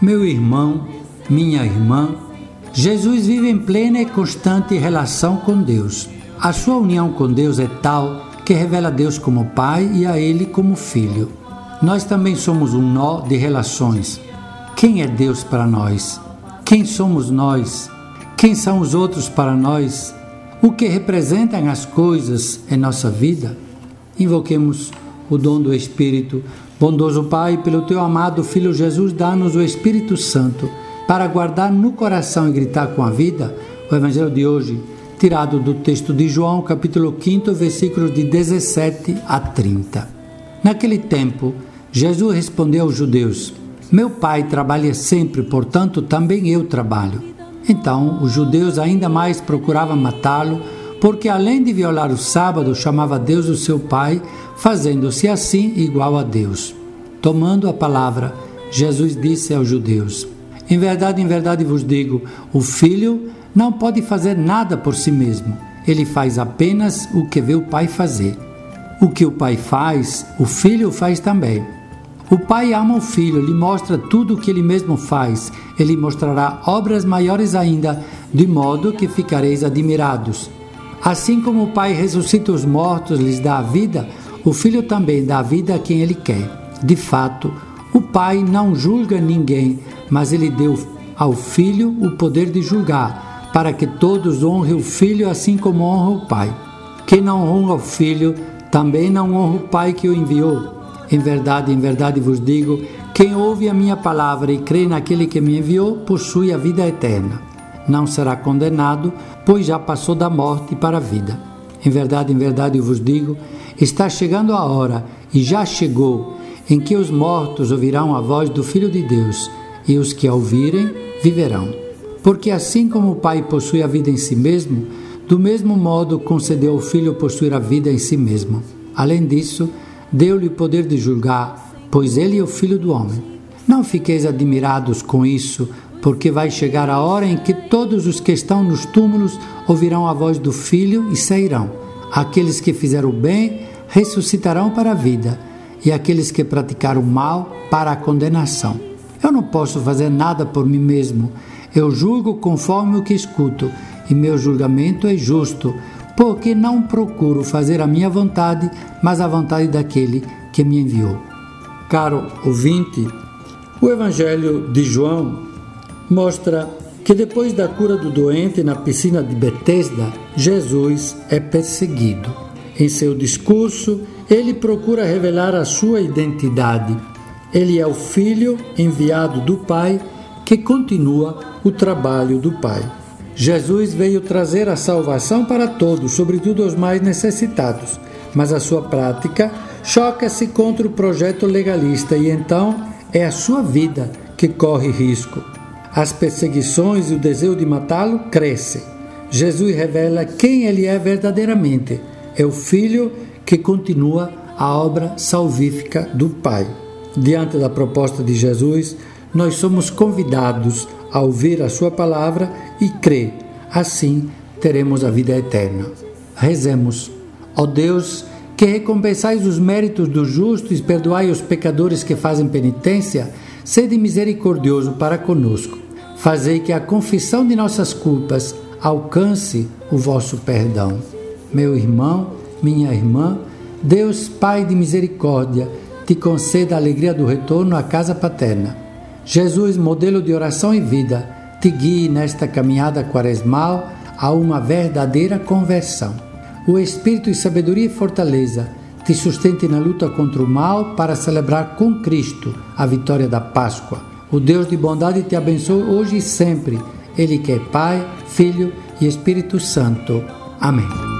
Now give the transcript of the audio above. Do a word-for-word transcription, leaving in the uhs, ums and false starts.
Meu irmão, minha irmã, Jesus vive em plena e constante relação com Deus. A sua união com Deus é tal que revela Deus como Pai e a Ele como Filho. Nós também somos um nó de relações. Quem é Deus para nós? Quem somos nós? Quem são os outros para nós? O que representam as coisas em nossa vida? Invoquemos o dom do Espírito. Bondoso Pai, pelo Teu amado Filho Jesus, dá-nos o Espírito Santo para guardar no coração e gritar com a vida o Evangelho de hoje, tirado do texto de João, capítulo quinto, versículos de dezessete a trinta. Naquele tempo, Jesus respondeu aos judeus: Meu Pai trabalha sempre, portanto também eu trabalho. Então, os judeus ainda mais procuravam matá-lo, porque além de violar o sábado, chamava Deus o seu Pai, fazendo-se assim igual a Deus. Tomando a palavra, Jesus disse aos judeus: Em verdade, em verdade vos digo, o Filho não pode fazer nada por si mesmo. Ele faz apenas o que vê o Pai fazer. O que o Pai faz, o Filho faz também. O Pai ama o Filho, lhe mostra tudo o que ele mesmo faz. Ele mostrará obras maiores ainda, de modo que ficareis admirados. Assim como o Pai ressuscita os mortos e lhes dá a vida, o Filho também dá a vida a quem Ele quer. De fato, o Pai não julga ninguém, mas Ele deu ao Filho o poder de julgar, para que todos honrem o Filho assim como honra o Pai. Quem não honra o Filho, também não honra o Pai que o enviou. Em verdade, em verdade vos digo, quem ouve a minha palavra e crê naquele que me enviou, possui a vida eterna. Não será condenado, pois já passou da morte para a vida. Em verdade, em verdade vos digo, está chegando a hora, e já chegou, em que os mortos ouvirão a voz do Filho de Deus, e os que a ouvirem viverão. Porque assim como o Pai possui a vida em si mesmo, do mesmo modo concedeu ao Filho possuir a vida em si mesmo. Além disso, deu-lhe o poder de julgar, pois ele é o Filho do homem. Não fiqueis admirados com isso, porque vai chegar a hora em que todos os que estão nos túmulos ouvirão a voz do Filho e sairão. Aqueles que fizeram o bem ressuscitarão para a vida, e aqueles que praticaram o mal para a condenação. Eu não posso fazer nada por mim mesmo. Eu julgo conforme o que escuto, e meu julgamento é justo, porque não procuro fazer a minha vontade, mas a vontade daquele que me enviou. Caro ouvinte, o Evangelho de João mostra que depois da cura do doente na piscina de Betesda, Jesus é perseguido. Em seu discurso, ele procura revelar a sua identidade. Ele é o Filho enviado do Pai que continua o trabalho do Pai. Jesus veio trazer a salvação para todos, sobretudo os mais necessitados, mas a sua prática choca-se contra o projeto legalista e então é a sua vida que corre risco. As perseguições e o desejo de matá-lo crescem. Jesus revela quem ele é verdadeiramente. É o Filho que continua a obra salvífica do Pai. Diante da proposta de Jesus, nós somos convidados a ouvir a sua palavra e crer. Assim teremos a vida eterna. Rezemos. Ó Deus, que recompensais os méritos dos justos e perdoai os pecadores que fazem penitência, sede misericordioso para conosco. Fazei que a confissão de nossas culpas alcance o vosso perdão. Meu irmão, minha irmã, Deus Pai de misericórdia, te conceda a alegria do retorno à casa paterna. Jesus, modelo de oração e vida, te guie nesta caminhada quaresmal a uma verdadeira conversão. O Espírito e sabedoria e fortaleza te sustente na luta contra o mal para celebrar com Cristo a vitória da Páscoa. O Deus de bondade te abençoe hoje e sempre. Ele que é Pai, Filho e Espírito Santo. Amém.